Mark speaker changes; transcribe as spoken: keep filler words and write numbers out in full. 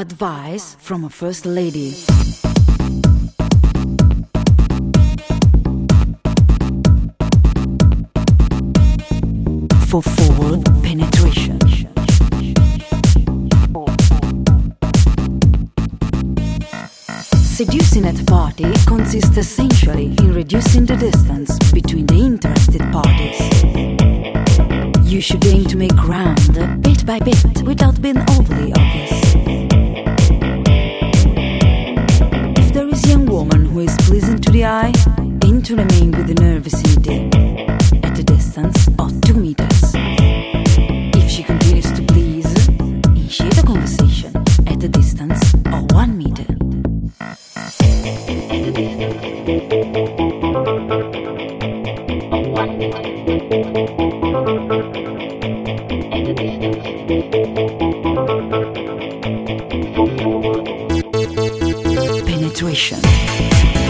Speaker 1: Advice from a First Lady. For forward penetration. Seducing at a party consists essentially in reducing the distance between the interested parties. You should aim to make ground bit by bit without being overly obvious. If there is a young woman who is pleasing to the eye, aim to remain with the nervousity at a distance of two meters. If she continues to please, initiate a conversation at a distance of one meter. Penetration.